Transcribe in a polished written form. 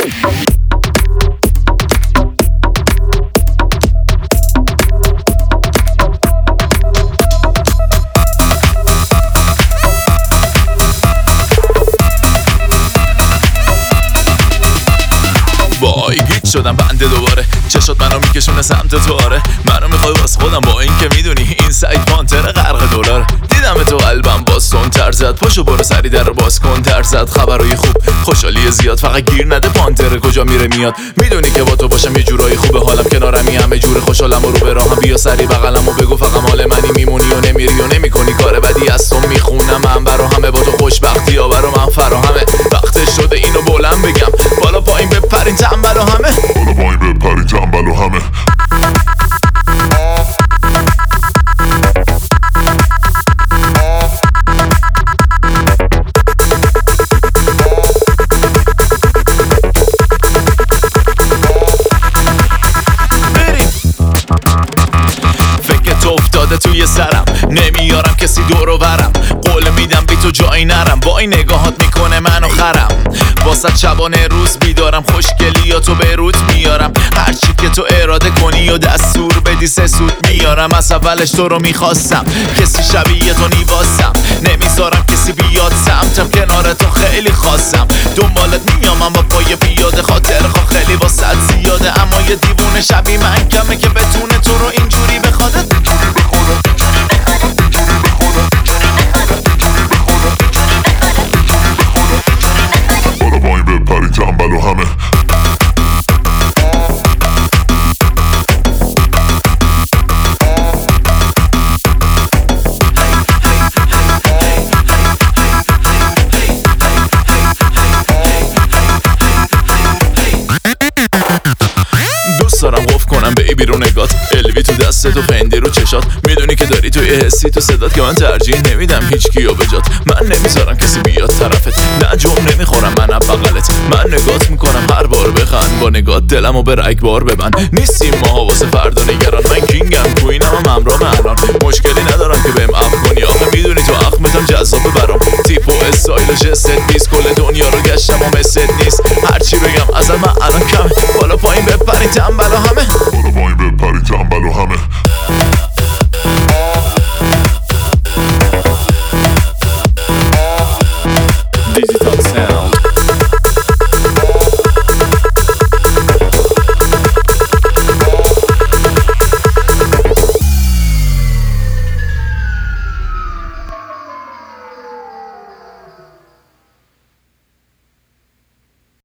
وای گیت شدم بنده دوباره، چشات منو میکشونه سمت تو. آره منو میخوای واسه خودم، با این که میدونی این سعید پانتر غرق دلاره. دیدم تو قلبم باز تون تر زد، پاشو برو سری در رو باز کن تر زد. خبرای خوب خوشحالی زیاد، فقط گیر نده پانتر کجا میره میاد. میدونی که با تو باشم یه جورایی خوبه، حالم کنارمی همه جور خوشحالم و رو به راهم. بیا سری بغلم و بگو فقط مال منی، میمونی و نمیری و نمیکنی کار بدی از تو. میخونم من برا همه، با تو خوشبختی ها برا من فراهمه. وقتش شده اینو بلند بگم، بالا پایین بپرین تنبل و همه، بالا پایین بپرین تنبل و همه. افتاده توی سرم، نمیارم کسی دورو برم. قول میدم بی تو جایی نرم، با این نگاهات میکنه منو خرم. واسه شبانه روز بیدارم، خوشگلیاتو به رود میارم. هرچی که تو اراده کنی و دستور بدی سه سود میارم. از اولش تو رو میخواستم، کسی شبیه تو نیواسم. نمیذارم کسی بیاد سمتم، کنار تو خیلی خواستم. دنبالت میام اما پای پیاده، خاطر خواه خیلی واسط زیاده. اما یه دیوونه شبیه من کمه که بتونه تو رو اینجوری بخواد. بالا پایین بپرین تنبل و همه. دارم قف کنم بیبی رو نگات، الوی تو دستت و پندی رو چشات. میدونی که داری توی حسی تو صدات که من ترجیح نمیدم هیچ کیو به جات. من نمیذارم کسی بیاد طرفت، نه جم نمیخورم من بغلت. من نگات میکنم هر بار بخند، با نگات دلمو به رگبار ببند. نیستیم ماها واسه فردا نگران، من کینگم کوینم هم همراه الان. مشکلی ندارم که بهم اپ کنی، آخه میدونی تو اخمتم جذابه برام. تیپ و استایل و جست نیست، کل دنیا رو گشتم و مثل نیست. هرچی بگم ازم من الان کمه، بالا پایین بپرین تنبل و همه.